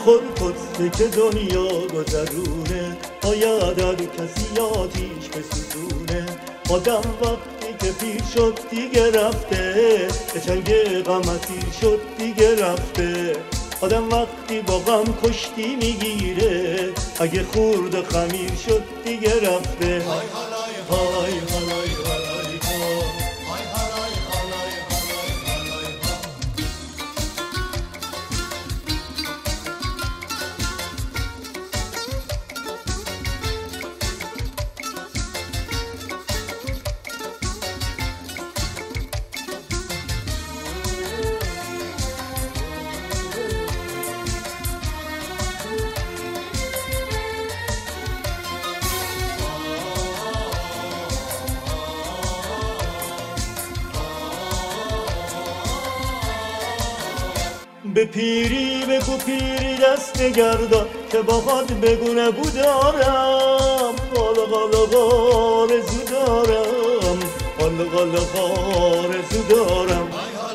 نخور قصه که دنیا گذرونه، باید هر کسی آتیش بسوزونه. آدم وقتی که پیر شد دیگه رفته، به چنگ غم اسیر شد دیگه رفته. آدم وقتی با غم کشتی میگیره، اگه خورد خمیر شد دیگه رفته. های هالای های هالای هالای های هالای هالای هالای به پیری بگو پیری دست نگردان، که باهات بگو نگو دارم. غال غال آرزو دارم، غال غال آرزو دارم.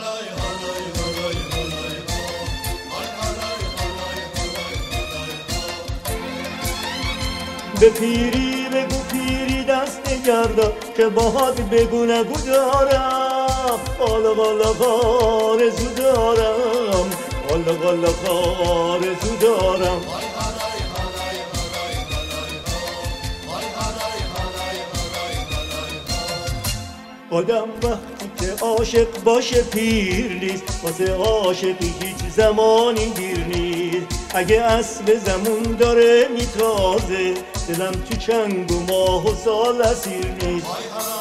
به پیری بگو پیری دست نگردان، که باهات بگو نگو دارم. غال غال آرزو دارم، غال غال آرزو دارم. آدم وقتی که عاشق باشه پیر نیست، واسه عاشقی هیچ زمانی دیر نیست. اگه اسب زمون داره میتازه، دلم تو چنگ و ماه و سال اسیر نیست.